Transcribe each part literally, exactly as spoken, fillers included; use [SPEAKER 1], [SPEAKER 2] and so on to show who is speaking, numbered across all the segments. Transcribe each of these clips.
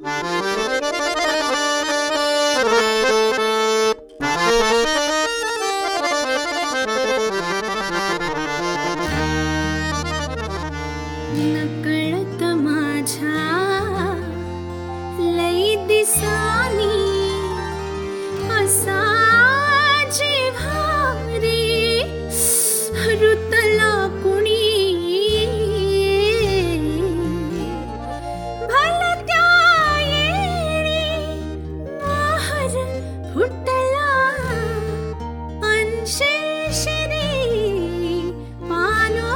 [SPEAKER 1] नकळत माझ्या लई दिसानी असा जेव्हा रे रुतला कुणी भलत्या येळी आहर फुटला अंशेष रे पानो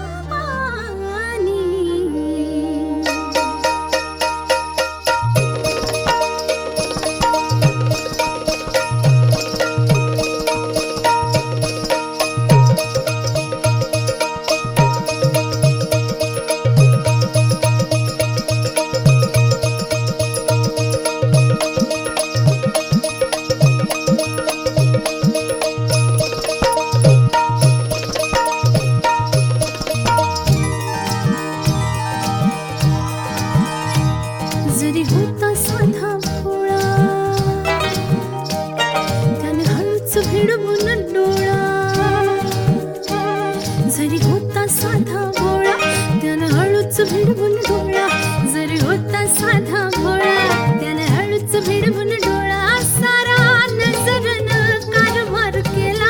[SPEAKER 1] जरी होता साधा भोळा त्याने हळूच भिडवून डोळा जरी होता साधा भोळा त्याने हळूच भिडवून डोळा जरी होता साधा भोळा त्याने हळूच भिडवून डोळा सारा नजरनं कारभार केला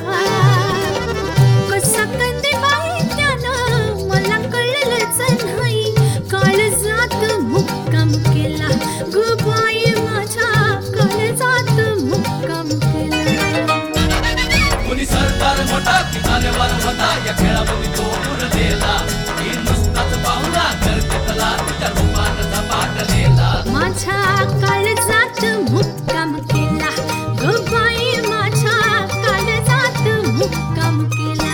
[SPEAKER 1] कसा कंदी बाई त्यानं मला कळलंच नाही काळजात मुक्काम केला ग बाई माझ्या काळजात मुक्काम केला
[SPEAKER 2] कोणी सरदार मोठा की तालेवार होता या खेळामध्ये तो उरलेला ही नुसताच पाहुणा करतेतला तुझ्या रूपानं झपाटलेला
[SPEAKER 1] माझ्या काळजात मुक्काम केला ग बाई माझ्या काळजात मुक्काम केला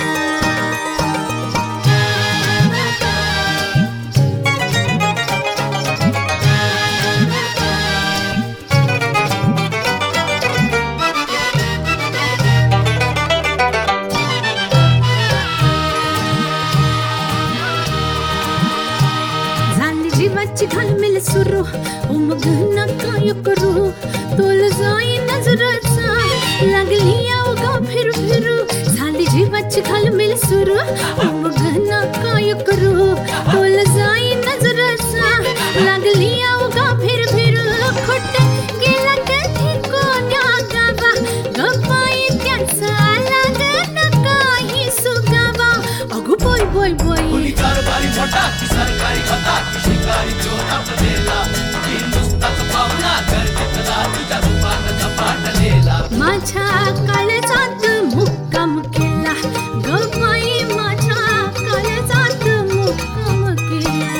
[SPEAKER 1] जीवाची घालमेल सुरू उमगना काय करू तोल जाई नजरचा लागली अवघा फिरू फिरू झाली जीवाची घालमेल सुरू उमगना काय करू तोल जाई नजरचा लागली अवघा फिरू फिरू खोट गेला कधी कोण्या गावा गप्पाई त्याचा लागना काही सुगावा अगो बोय बोय बोय
[SPEAKER 2] कोणी कारभारी मोठा की सरकारी होता की शिकारी चोर आपलेला ही नुसताच पाहुणा करतेतला तुझ्या रूपानं झपाटलेला
[SPEAKER 1] माझ्या काळजात मुक्काम केला ग बाई माझ्या काळजात मुक्काम केला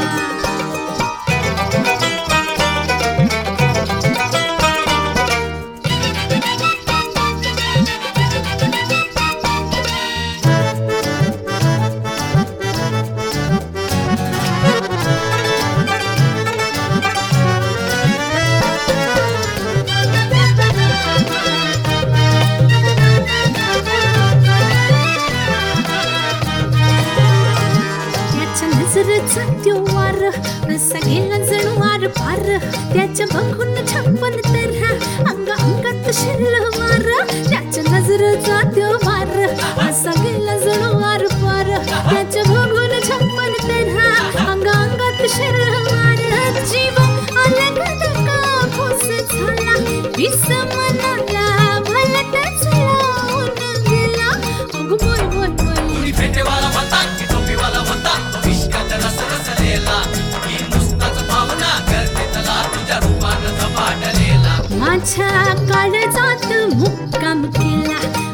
[SPEAKER 1] नजरेचा त्यो वार रसा गेला जणू वार पार त्याच्या बघून छप्पन तऱ्हा अंग अंगात शिरलं वार त्याच्या नजरेचा त्यो वार रसा गेला जणू वार पार त्याच्या बघून छप्पन तऱ्हा अंग अंगात शिरलं वार जीव अलग धका फुस झाला विस मनाला भलतच लावून गेला अगं बोल बोल बोल
[SPEAKER 2] कोणी फेटेवाला होता की टोपीवाला होता तो इश्काचा रस रसलेला ही नुसताच पाहुणा करतेतला तुझ्या रूपानं झपाटलेला
[SPEAKER 1] माझ्या काळजात मुक्काम केला